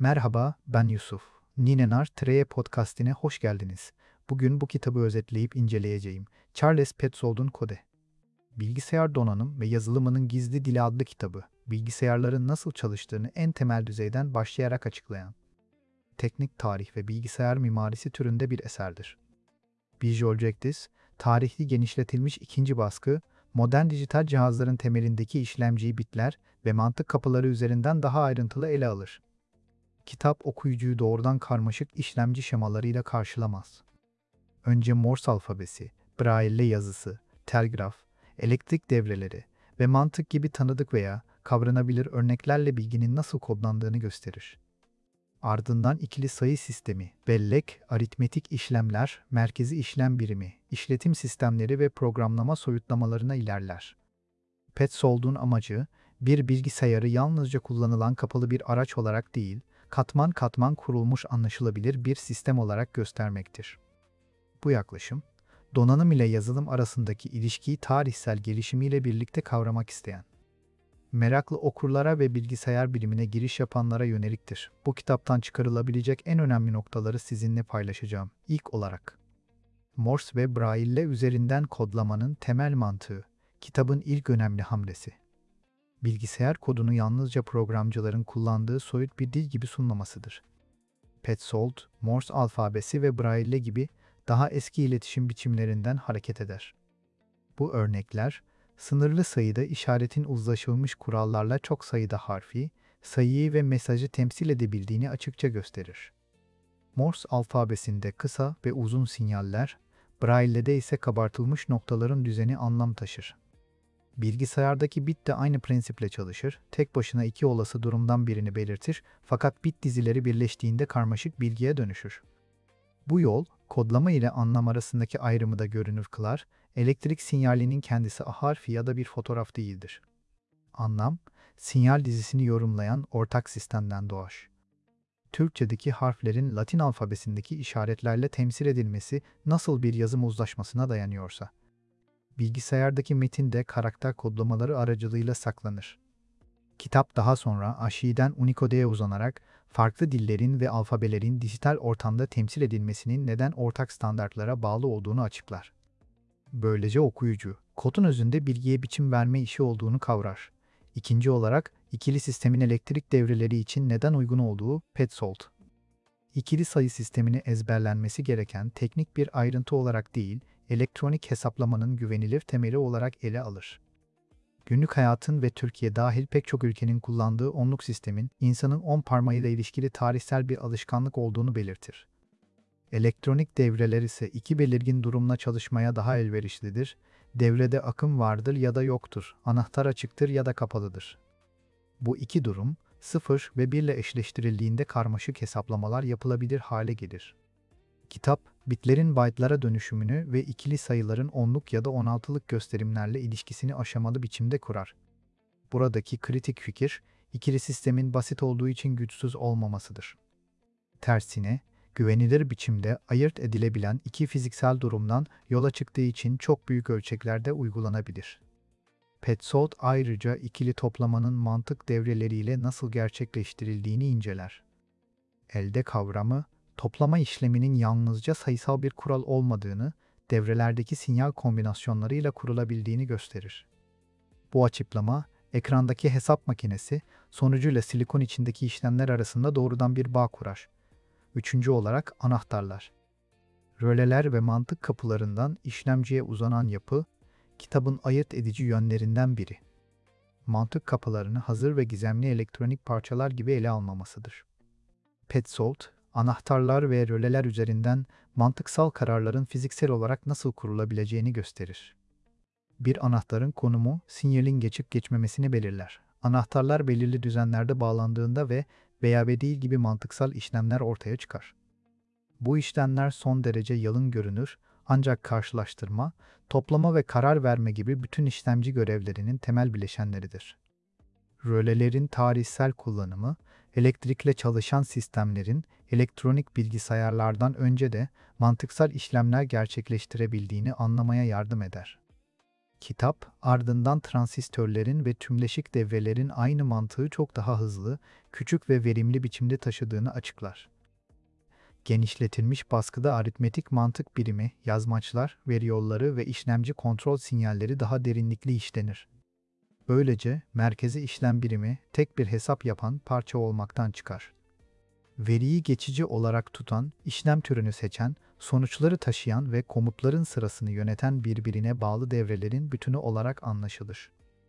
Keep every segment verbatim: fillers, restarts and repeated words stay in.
Merhaba, ben Yusuf. Ninenar Treye podcastine hoş geldiniz. Bugün bu kitabı özetleyip inceleyeceğim. Charles Petzold'un Kode. Bilgisayar Donanım ve Yazılımının Gizli Dili adlı kitabı, bilgisayarların nasıl çalıştığını en temel düzeyden başlayarak açıklayan, teknik tarih ve bilgisayar mimarisi türünde bir eserdir. Visual Objectives, tarihli genişletilmiş ikinci baskı, modern dijital cihazların temelindeki işlemciyi bitler ve mantık kapıları üzerinden daha ayrıntılı ele alır. Kitap okuyucuyu doğrudan karmaşık işlemci şemalarıyla karşılamaz. Önce Morse alfabesi, Braille yazısı, telgraf, elektrik devreleri ve mantık gibi tanıdık veya kavranabilir örneklerle bilginin nasıl kodlandığını gösterir. Ardından ikili sayı sistemi, bellek, aritmetik işlemler, merkezi işlem birimi, işletim sistemleri ve programlama soyutlamalarına ilerler. Petzold'un amacı, bir bilgisayarı yalnızca kullanılan kapalı bir araç olarak değil, katman katman kurulmuş anlaşılabilir bir sistem olarak göstermektir. Bu yaklaşım, donanım ile yazılım arasındaki ilişkiyi tarihsel gelişimiyle birlikte kavramak isteyen, meraklı okurlara ve bilgisayar bilimine giriş yapanlara yöneliktir. Bu kitaptan çıkarılabilecek en önemli noktaları sizinle paylaşacağım. İlk olarak, Morse ve Braille üzerinden kodlamanın temel mantığı, kitabın ilk önemli hamlesi. Bilgisayar kodunu yalnızca programcıların kullandığı soyut bir dil gibi sunmamasıdır. Petzold, Morse alfabesi ve Braille gibi daha eski iletişim biçimlerinden hareket eder. Bu örnekler, sınırlı sayıda işaretin uzlaşılmış kurallarla çok sayıda harfi, sayıyı ve mesajı temsil edebildiğini açıkça gösterir. Morse alfabesinde kısa ve uzun sinyaller, Braille'de ise kabartılmış noktaların düzeni anlam taşır. Bilgisayardaki bit de aynı prensiple çalışır, tek başına iki olası durumdan birini belirtir fakat bit dizileri birleştiğinde karmaşık bilgiye dönüşür. Bu yol, kodlama ile anlam arasındaki ayrımı da görünür kılar, elektrik sinyalinin kendisi a harfi ya da bir fotoğraf değildir. Anlam, sinyal dizisini yorumlayan ortak sistemden doğar. Türkçedeki harflerin Latin alfabesindeki işaretlerle temsil edilmesi nasıl bir yazım uzlaşmasına dayanıyorsa, bilgisayardaki metin de karakter kodlamaları aracılığıyla saklanır. Kitap daha sonra Ascii'den Unicode'ye uzanarak farklı dillerin ve alfabelerin dijital ortamda temsil edilmesinin neden ortak standartlara bağlı olduğunu açıklar. Böylece okuyucu, kodun özünde bilgiye biçim verme işi olduğunu kavrar. İkinci olarak, ikili sistemin elektrik devreleri için neden uygun olduğu Petzold. İkili sayı sistemini ezberlenmesi gereken teknik bir ayrıntı olarak değil, elektronik hesaplamanın güvenilir temeli olarak ele alır. Günlük hayatın ve Türkiye dahil pek çok ülkenin kullandığı onluk sistemin, insanın on parmağıyla ilişkili tarihsel bir alışkanlık olduğunu belirtir. Elektronik devreler ise iki belirgin durumla çalışmaya daha elverişlidir. Devrede akım vardır ya da yoktur, anahtar açıktır ya da kapalıdır. Bu iki durum, sıfır ve bir ile eşleştirildiğinde karmaşık hesaplamalar yapılabilir hale gelir. Kitap, bitlerin byte'lara dönüşümünü ve ikili sayıların onluk ya da on altılık gösterimlerle ilişkisini aşamalı biçimde kurar. Buradaki kritik fikir, ikili sistemin basit olduğu için güçsüz olmamasıdır. Tersine, güvenilir biçimde ayırt edilebilen iki fiziksel durumdan yola çıktığı için çok büyük ölçeklerde uygulanabilir. Petzold ayrıca ikili toplamanın mantık devreleriyle nasıl gerçekleştirildiğini inceler. Elde kavramı, toplama işleminin yalnızca sayısal bir kural olmadığını, devrelerdeki sinyal kombinasyonlarıyla kurulabildiğini gösterir. Bu açıklama, ekrandaki hesap makinesi, sonucuyla silikon içindeki işlemler arasında doğrudan bir bağ kurar. Üçüncü olarak anahtarlar. Röleler ve mantık kapılarından işlemciye uzanan yapı, kitabın ayırt edici yönlerinden biri. Mantık kapılarını hazır ve gizemli elektronik parçalar gibi ele almamasıdır. Petzold, anahtarlar ve röleler üzerinden mantıksal kararların fiziksel olarak nasıl kurulabileceğini gösterir. Bir anahtarın konumu, sinyalin geçip geçmemesini belirler. Anahtarlar belirli düzenlerde bağlandığında ve veya ve değil gibi mantıksal işlemler ortaya çıkar. Bu işlemler son derece yalın görünür, ancak karşılaştırma, toplama ve karar verme gibi bütün işlemci görevlerinin temel bileşenleridir. Rölelerin tarihsel kullanımı, elektrikle çalışan sistemlerin elektronik bilgisayarlardan önce de mantıksal işlemler gerçekleştirebildiğini anlamaya yardım eder. Kitap, ardından transistörlerin ve tümleşik devrelerin aynı mantığı çok daha hızlı, küçük ve verimli biçimde taşıdığını açıklar. Genişletilmiş baskıda aritmetik mantık birimi, yazmaçlar, veri yolları ve işlemci kontrol sinyalleri daha derinlikli işlenir. Böylece merkezi işlem birimi tek bir hesap yapan parça olmaktan çıkar. Veriyi geçici olarak tutan, işlem türünü seçen, sonuçları taşıyan ve komutların sırasını yöneten birbirine bağlı devrelerin bütünü olarak anlaşılır.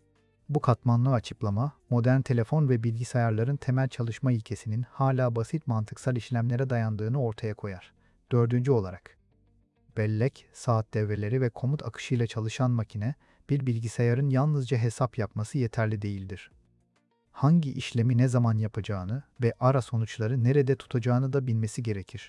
Bu katmanlı açıklama, modern telefon ve bilgisayarların temel çalışma ilkesinin hala basit mantıksal işlemlere dayandığını ortaya koyar. Dördüncü olarak, bellek, saat devreleri ve komut akışıyla çalışan makine, bir bilgisayarın yalnızca hesap yapması yeterli değildir. Hangi işlemi ne zaman yapacağını ve ara sonuçları nerede tutacağını da bilmesi gerekir.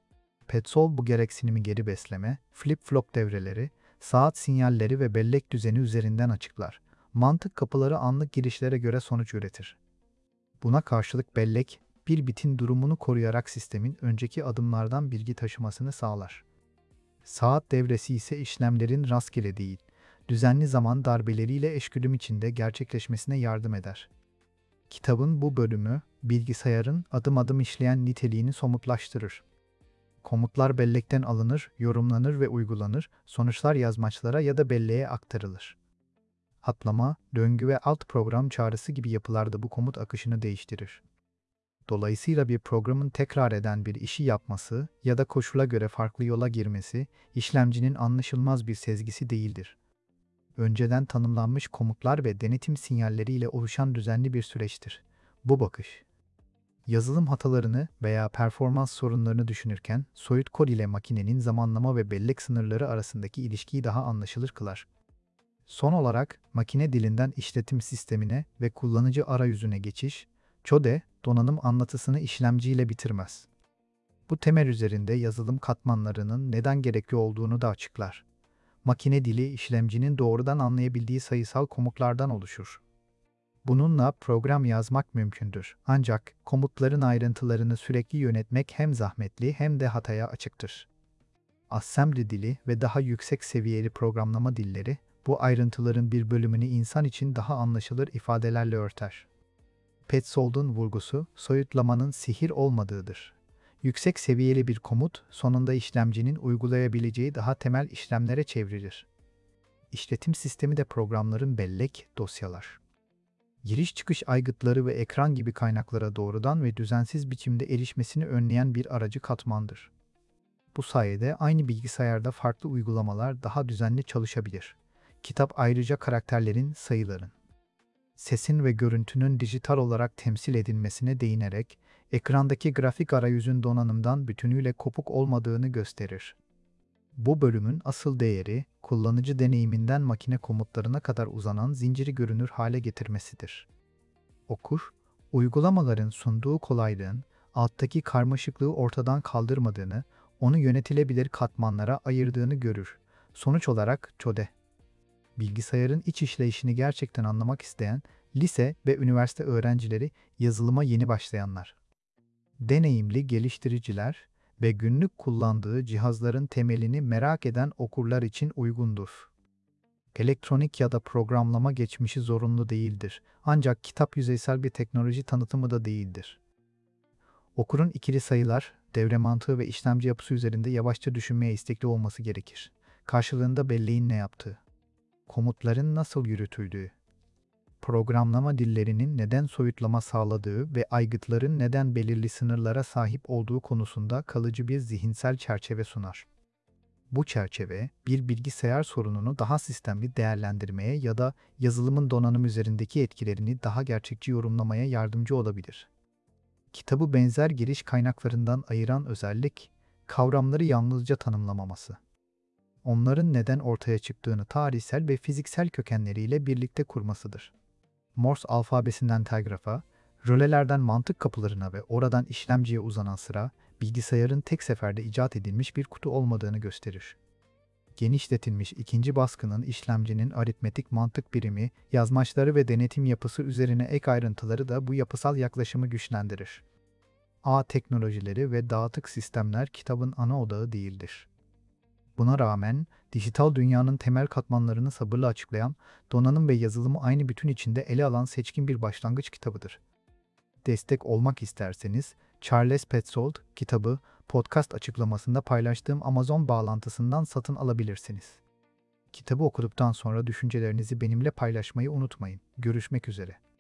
Petzold bu gereksinimi geri besleme, flip-flop devreleri, saat sinyalleri ve bellek düzeni üzerinden açıklar. Mantık kapıları anlık girişlere göre sonuç üretir. Buna karşılık bellek, bir bitin durumunu koruyarak sistemin önceki adımlardan bilgi taşımasını sağlar. Saat devresi ise işlemlerin rastgele değil, düzenli zaman darbeleriyle eşgüdüm içinde gerçekleşmesine yardım eder. Kitabın bu bölümü, bilgisayarın adım adım işleyen niteliğini somutlaştırır. Komutlar bellekten alınır, yorumlanır ve uygulanır, sonuçlar yazmaçlara ya da belleğe aktarılır. Atlama, döngü ve alt program çağrısı gibi yapılarda bu komut akışını değiştirir. Dolayısıyla bir programın tekrar eden bir işi yapması ya da koşula göre farklı yola girmesi, işlemcinin anlaşılmaz bir sezgisi değildir. Önceden tanımlanmış komutlar ve denetim sinyalleriyle oluşan düzenli bir süreçtir. Bu bakış, yazılım hatalarını veya performans sorunlarını düşünürken soyut kod ile makinenin zamanlama ve bellek sınırları arasındaki ilişkiyi daha anlaşılır kılar. Son olarak, makine dilinden işletim sistemine ve kullanıcı arayüzüne geçiş, Çode, donanım anlatısını işlemciyle bitirmez. Bu temel üzerinde yazılım katmanlarının neden gerekli olduğunu da açıklar. Makine dili, işlemcinin doğrudan anlayabildiği sayısal komutlardan oluşur. Bununla program yazmak mümkündür. Ancak komutların ayrıntılarını sürekli yönetmek hem zahmetli hem de hataya açıktır. Assembly dili ve daha yüksek seviyeli programlama dilleri, bu ayrıntıların bir bölümünü insan için daha anlaşılır ifadelerle örter. Petzold'un vurgusu, soyutlamanın sihir olmadığıdır. Yüksek seviyeli bir komut, sonunda işlemcinin uygulayabileceği daha temel işlemlere çevrilir. İşletim sistemi de programların bellek, dosyalar, giriş çıkış aygıtları ve ekran gibi kaynaklara doğrudan ve düzensiz biçimde erişmesini önleyen bir aracı katmandır. Bu sayede aynı bilgisayarda farklı uygulamalar daha düzenli çalışabilir. Kitap ayrıca karakterlerin, sayıların, sesin ve görüntünün dijital olarak temsil edilmesine değinerek, ekrandaki grafik arayüzün donanımdan bütünüyle kopuk olmadığını gösterir. Bu bölümün asıl değeri, kullanıcı deneyiminden makine komutlarına kadar uzanan zinciri görünür hale getirmesidir. Okur, uygulamaların sunduğu kolaylığın, alttaki karmaşıklığı ortadan kaldırmadığını, onu yönetilebilir katmanlara ayırdığını görür. Sonuç olarak Çode, bilgisayarın iç işleyişini gerçekten anlamak isteyen lise ve üniversite öğrencileri, yazılıma yeni başlayanlar, deneyimli geliştiriciler ve günlük kullandığı cihazların temelini merak eden okurlar için uygundur. Elektronik ya da programlama geçmişi zorunlu değildir. Ancak kitap yüzeysel bir teknoloji tanıtımı da değildir. Okurun ikili sayılar, devre mantığı ve işlemci yapısı üzerinde yavaşça düşünmeye istekli olması gerekir. Karşılığında belleğin ne yaptığı, komutların nasıl yürütüldüğü, programlama dillerinin neden soyutlama sağladığı ve aygıtların neden belirli sınırlara sahip olduğu konusunda kalıcı bir zihinsel çerçeve sunar. Bu çerçeve, bir bilgisayar sorununu daha sistemli değerlendirmeye ya da yazılımın donanım üzerindeki etkilerini daha gerçekçi yorumlamaya yardımcı olabilir. Kitabı benzer giriş kaynaklarından ayıran özellik, kavramları yalnızca tanımlamaması. Onların neden ortaya çıktığını tarihsel ve fiziksel kökenleriyle birlikte kurmasıdır. Morse alfabesinden telgrafa, rölelerden mantık kapılarına ve oradan işlemciye uzanan sıra, bilgisayarın tek seferde icat edilmiş bir kutu olmadığını gösterir. Genişletilmiş ikinci baskının işlemcinin aritmetik mantık birimi, yazmaçları ve denetim yapısı üzerine ek ayrıntıları da bu yapısal yaklaşımı güçlendirir. Ağ teknolojileri ve dağıtık sistemler kitabın ana odağı değildir. Buna rağmen dijital dünyanın temel katmanlarını sabırla açıklayan, donanım ve yazılımı aynı bütün içinde ele alan seçkin bir başlangıç kitabıdır. Destek olmak isterseniz Charles Petzold kitabı podcast açıklamasında paylaştığım Amazon bağlantısından satın alabilirsiniz. Kitabı okuduktan sonra düşüncelerinizi benimle paylaşmayı unutmayın. Görüşmek üzere.